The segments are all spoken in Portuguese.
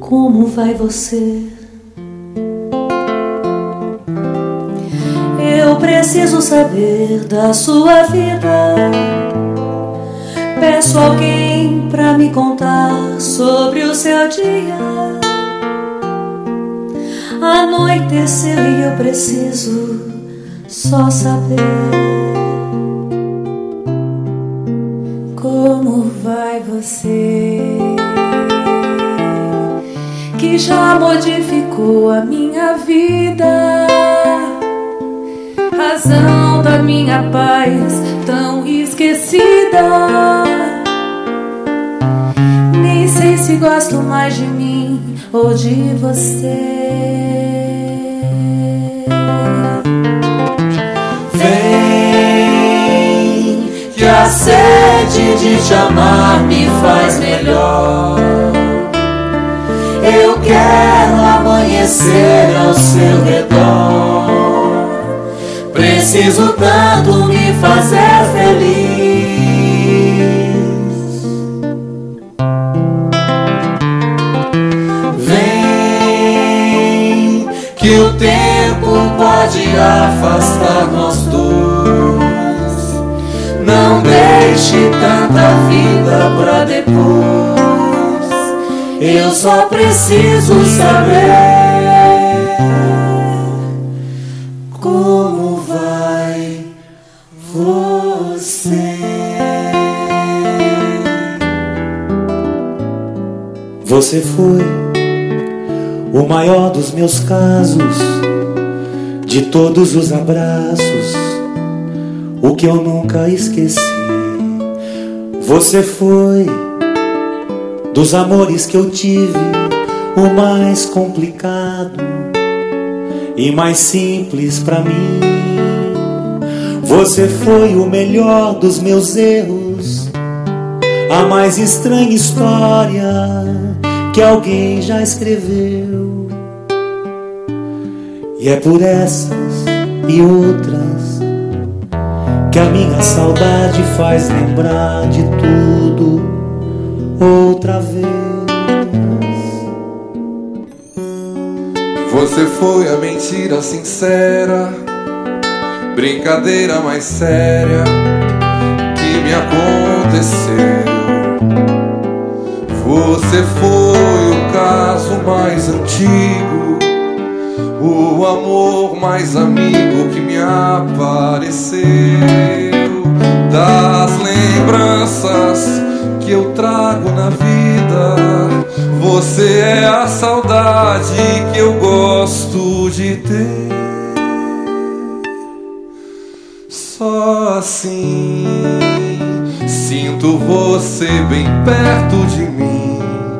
Como vai você? Eu preciso saber da sua vida. Peço alguém pra me contar sobre o seu dia. Anoiteceu e eu preciso só saber. Como vai você? Que já modificou a minha vida, razão da minha paz tão esquecida. Nem sei se gosto mais de mim ou de você. Vem, que a sede de te amar me faz melhor. Eu quero amanhecer ao seu redor. Preciso tanto me fazer feliz. Vem, que o tempo pode afastar nós dois. Não deixe tanta vida pra depois. Eu só preciso saber como vai você. Você foi o maior dos meus casos, de todos os abraços, o que eu nunca esqueci. Você foi dos amores que eu tive, o mais complicado e mais simples pra mim. Você foi o melhor dos meus erros, a mais estranha história que alguém já escreveu. E é por essas e outras que a minha saudade faz lembrar de tudo outra vez. Você foi a mentira sincera, brincadeira mais séria que me aconteceu. Você foi o caso mais antigo, o amor mais amigo que me apareceu. Das lembranças que eu trago na vida, você é a saudade que eu gosto de ter. Só assim sinto você bem perto de mim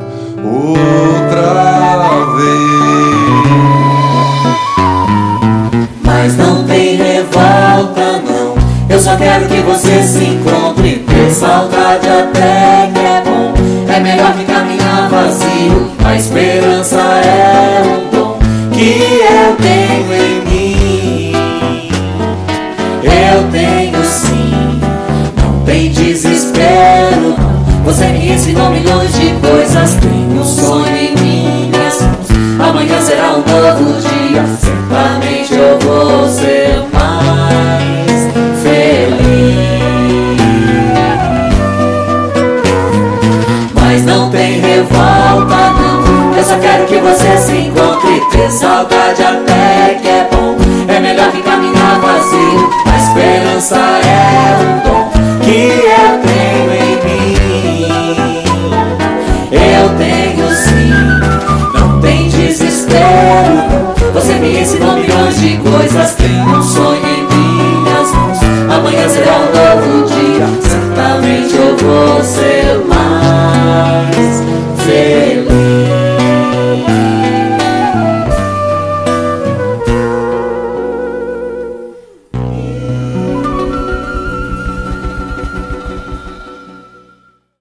outra vez. Mas não tem revolta não, eu só quero que você se encontre. Ter saudade até que é bom, é melhor que caminhar vazio. A esperança é um dom que eu tenho em mim. Eu tenho sim, não tem desespero não. Você me ensinou milhões de coisas, tenho um sonho em minhas mãos. Amanhã será um novo dia, certamente eu vou ser mais feliz. Mas não tem revolta não, eu só quero que você se encontre. Ter saudade até que é bom, é melhor que caminhar vazio. A esperança é um dom que eu tenho em mim. Eu tenho sim, não tem desespero. Você me ensinou milhões de coisas, tenho um sonho